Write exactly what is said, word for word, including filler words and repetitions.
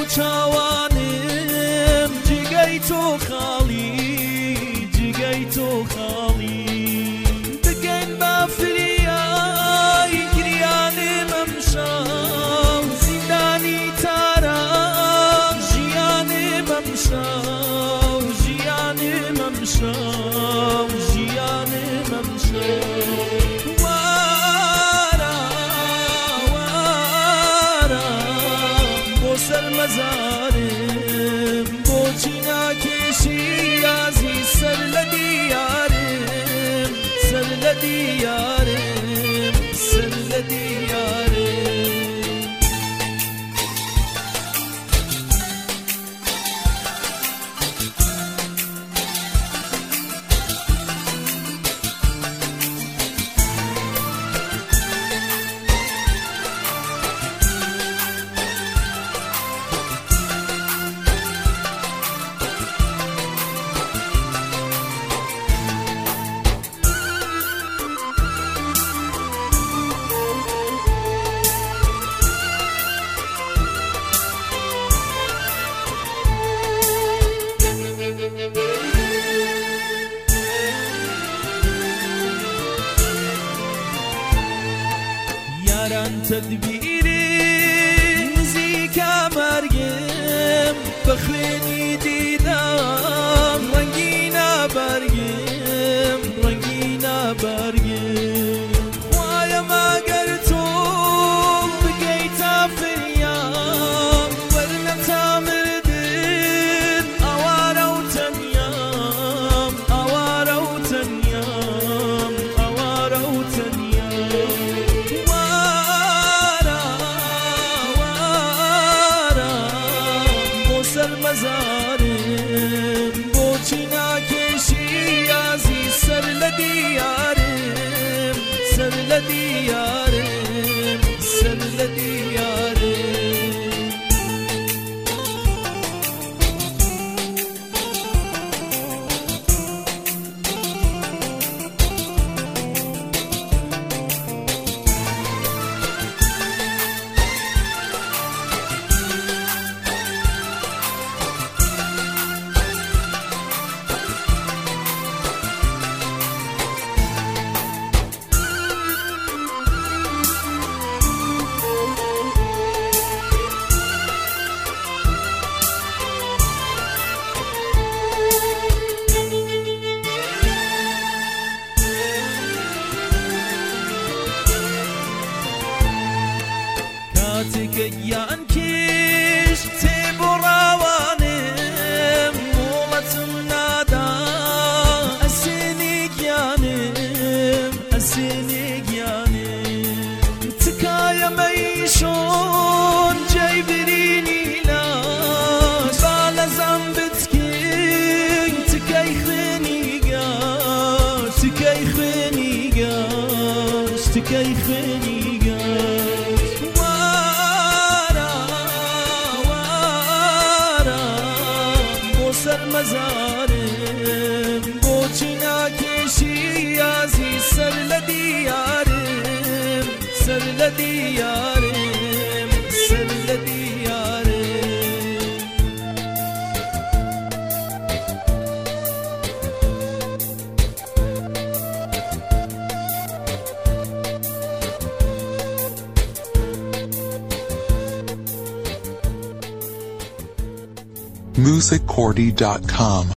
چاوانم جگەی تۆ خاڵی جگەی تۆ خاڵی بگەین بە فریای گریانم ئەمشەو زیندانی تارام ژیانم ئەمشەو ژیانم ئەمشەو ژیانم ئەمشەو مەزارم بۆچی ناکێشی یازی سەر لە دیارم سەر لە دیارم سەر لە دیارم تدبیری نزیکە مەرگم بە خوێنی دیدم ڕەنگینە بەرگم ڕەنگینە بەرگم خوایە مەگەر تۆ بگەیتە فریام وەرنە تا مردن ئەوارە و تەنیام ئەوارە و تەنیام ئەوارە و تەنیام مەزارم بۆچی ناکێشی یازی سەر لە دیارم سەر لە دیارم سەر لە دیارم کاتێکەگیان کێش تێبۆ ڕاوانم موڵەتم نادا ئەسێنێگیانم ئەسێنێگیانم تکایە مەیشۆن جێی برینی لاش با لەزەم بتکەی تکەی خوێنی گاش تکەی خوێنی گاش تکەی خوێنی گاش سەر مەزارم بۆچی ناکێشی یازی سەر لە دیارم سەر لە دیارم سەر لە دیارم music cordy dot com